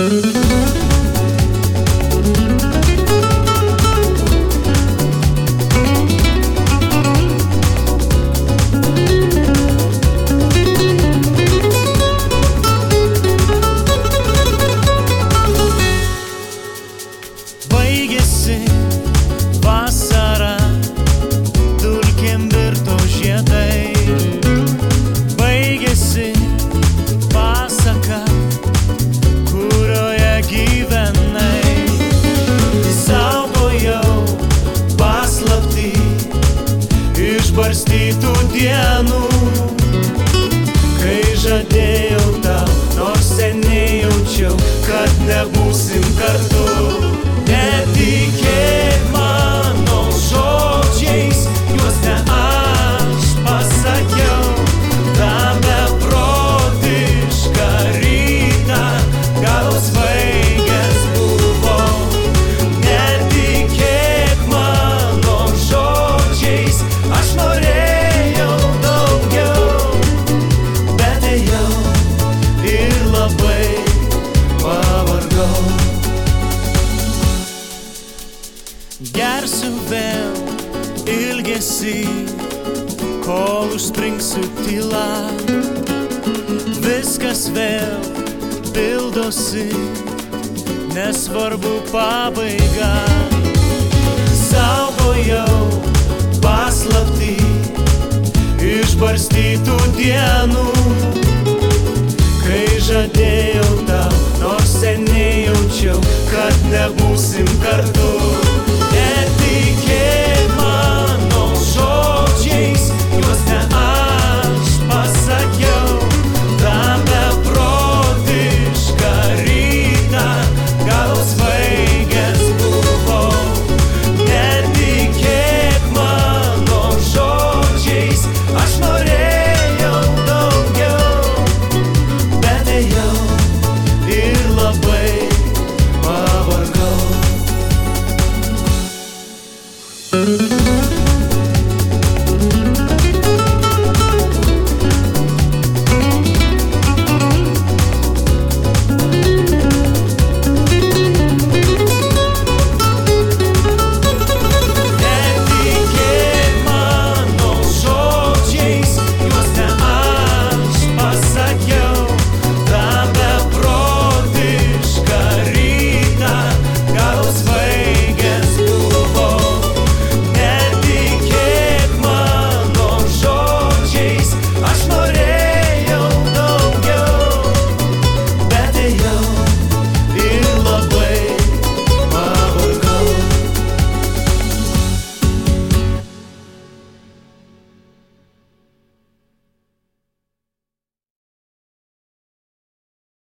Baigėsi vasara, dulkėm virto žiedai. Baigėsi pasaka, kurioje gyvenai. Saugojau paslaptį išbarstytų dienų, kai žadėjau tau, nors seniai jaučiau, kad nebūsim kartu. Netikėk mano žodžiais, juos ne aš pasakiau. Ta beprotišką rytą galos svaigęs buvau. Netikėk mano žodžiais, aš norėjau daugiau, bet ėjau ir labai pavargau. Gersiu vėl ilgesį, kol užspringsiu tyla. Viskas vėl pildosi, nesvarbu pabaiga. Saugojau paslaptį išbarstytų dienų, kai žadėjau tau, nors seniai jaučiau, kad nebūsim kartu.